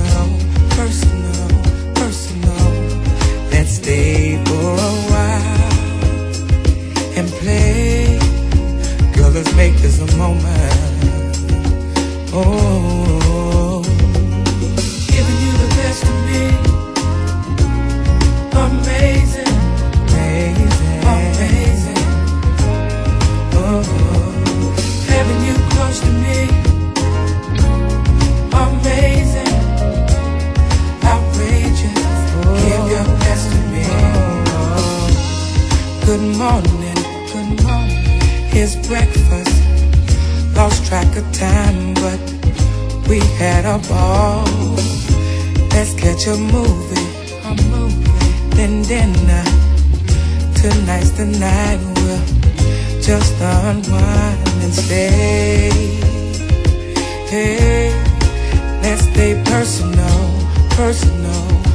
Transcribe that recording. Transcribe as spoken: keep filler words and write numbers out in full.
personal, personal, personal. Let's stay for a while and play. Girl, let's make this a moment. Oh, giving you the best of me. Amazing, amazing, amazing. Oh, having you close to me. Amazing, outrageous. Oh, give your best to me. Oh, good morning, good morning. Here's breakfast. Lost track of time, but we had a ball. Let's catch a movie, a movie. Then dinner. Tonight's the night we'll just unwind and stay. Hey, let's stay personal, personal.